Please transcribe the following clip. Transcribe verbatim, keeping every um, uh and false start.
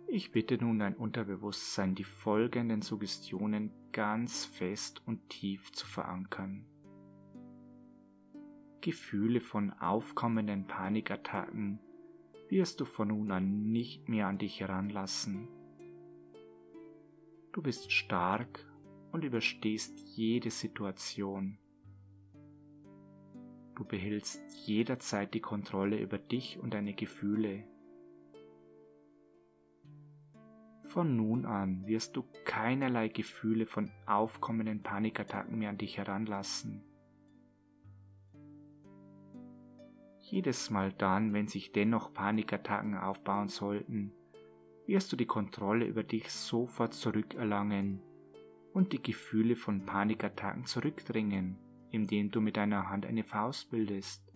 Ich bitte nun dein Unterbewusstsein, die folgenden Suggestionen ganz fest und tief zu verankern. Gefühle von aufkommenden Panikattacken wirst du von nun an nicht mehr an dich heranlassen. Du bist stark und überstehst jede Situation. Du behältst jederzeit die Kontrolle über dich und deine Gefühle. Von nun an wirst du keinerlei Gefühle von aufkommenden Panikattacken mehr an dich heranlassen. Jedes Mal dann, wenn sich dennoch Panikattacken aufbauen sollten, wirst du die Kontrolle über dich sofort zurückerlangen und die Gefühle von Panikattacken zurückdrängen, indem du mit deiner Hand eine Faust bildest.